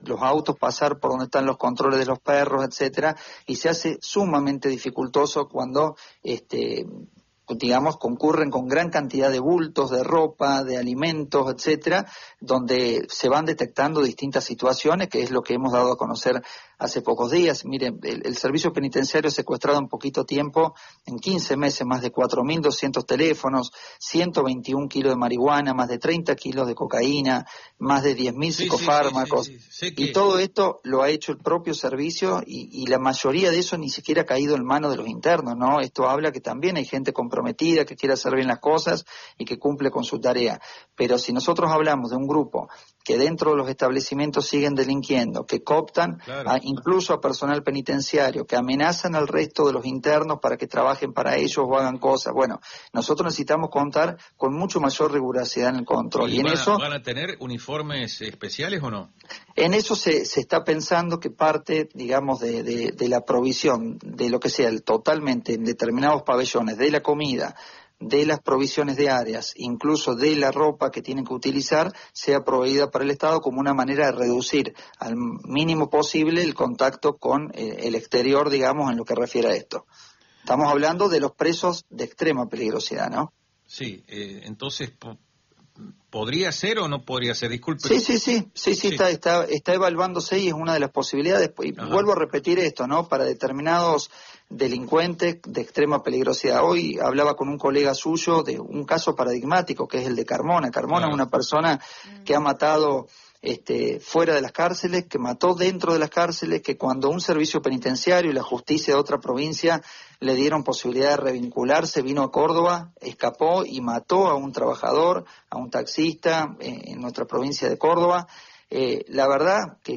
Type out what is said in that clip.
los autos pasar por donde están los controles de los perros, etcétera, y se hace sumamente dificultoso cuando digamos, concurren con gran cantidad de bultos, de ropa, de alimentos, etcétera, donde se van detectando distintas situaciones, que es lo que hemos dado a conocer hace pocos días. Miren, el servicio penitenciario ha secuestrado en poquito tiempo, en 15 meses, más de 4.200 teléfonos, 121 kilos de marihuana, más de 30 kilos de cocaína, más de 10.000 psicofármacos. Sí, Y todo esto lo ha hecho el propio servicio y la mayoría de eso ni siquiera ha caído en manos de los internos, ¿no? Esto habla que también hay gente comprometida, que quiere hacer bien las cosas y que cumple con su tarea. Pero si nosotros hablamos de un grupo que dentro de los establecimientos siguen delinquiendo, que cooptan claro, incluso a personal penitenciario, que amenazan al resto de los internos para que trabajen para ellos o hagan cosas, bueno, nosotros necesitamos contar con mucho mayor rigurosidad en el control. ¿Y en eso van a tener uniformes especiales o no? En eso se está pensando que parte, digamos, de la provisión de lo que sea totalmente en determinados pabellones, de la comida, de las provisiones de áreas, incluso de la ropa que tienen que utilizar, sea proveída para el Estado como una manera de reducir al mínimo posible el contacto con el exterior, digamos, en lo que refiere a esto. Estamos hablando de los presos de extrema peligrosidad, ¿no? Sí, entonces, ¿podría ser o no podría ser? Disculpe. Sí, está evaluándose y es una de las posibilidades. Y vuelvo a repetir esto, ¿no? Para determinados delincuentes de extrema peligrosidad. Hoy hablaba con un colega suyo de un caso paradigmático que es el de Carmona. Carmona es una persona que ha matado fuera de las cárceles, que mató dentro de las cárceles, que cuando un servicio penitenciario y la justicia de otra provincia le dieron posibilidad de revincularse, vino a Córdoba, escapó y mató a un trabajador, a un taxista en nuestra provincia de Córdoba. La verdad que